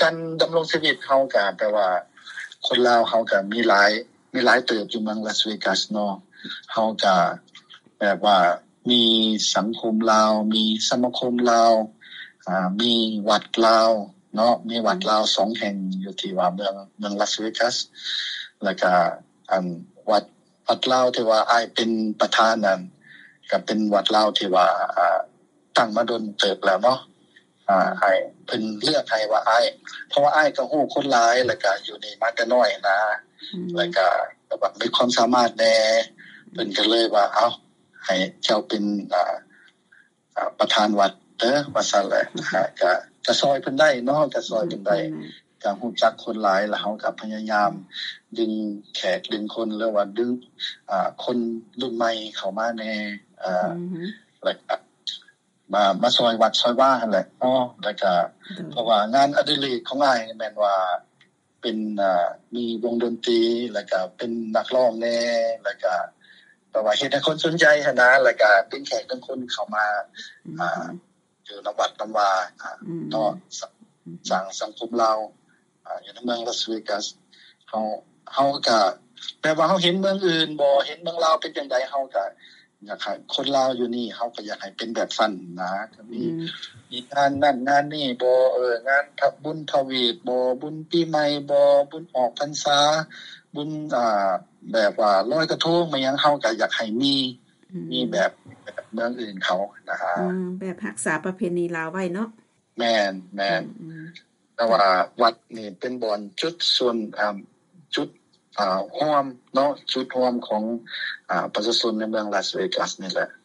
การดำรงชีวิตเฮาก็แปลว่าคนลาวเฮาก็มีหลายเติบอยู่เมืองลาสเวกัสเนาะเฮาก็แบบว่ามีสังคมลาวมีสมาคมลาวมีวัดลาวเนาะมีวัดลาว2แห่งอยู่ที่ว่าเมืองลาสเวกัสแล้วก็วัดลาวที่ว่าอ้ายเป็นประธานนั่นก็เป็นวัดลาวที่ว่าตั้งมาดนเติบแล้วเนาะอ้ายเพิ่นเลือกให้ว่าอ้ายเพราะว่าอ้ายก็ฮู้คนหลายแล้วก็อยู่นี่มาแต่น้อยนะแล้วก็แบบมีความสามารถแน่เพิ่นก็เลยว่าเอ้าให้เจ้าเป็นประธานวัดเด้อว่าซั่นแหละก็ซอยเพิ่นได้เนาะก็ซอยเพิ่นได้ก็ฮู้จักคนหลายแล้วเฮาก็พยายามดึงแขกดึงคนหรือว่าดึงคนรุ่นใหม่เข้ามาแน่แล้วก็มาซอยวัดซอยว่าหั่นแหละเนาะแล้วก็เพราะว่างานอดิเรกของอ้ายแม่นว่าเป็นมีวงดนตรีแล้วก็เป็นนักร้องแน่แล้วก็แต่ว่าเฮ็ดให้คนสนใจหั่นนะแล้วก็ดึงแขกดึงคนเข้ามาอยู่ในวัดนำว่าเนาะสร้างสังคมลาวอยู่ในเมืองลาสเวกัสเฮาก็แปลว่าเฮาเห็นเมืองอื่นบ่เห็นเมืองลาวเป็นจังได๋เฮาก็อยากให้คนลาวอยู่นี่เฮาก็อยากให้เป็นแบบซั่นนะก็มีงานนั่นงานนี่บ่งานบุญทวีตบ่บุญปีใหม่บ่บุญออกพรรษาบุญแบบว่าลอยกระทงมาหยังเฮาก็อยากให้มีแบบเมืองอื่นเขานะฮะแบบรักษาประเพณีลาวไว้เนาะแม่นแต่ว่าวัดนี่เป็นบ่อนจุดส่วนจุดร่วมเนาะจุดร่วมของประชาชนในเมืองลาสเวกัสนี่แหละ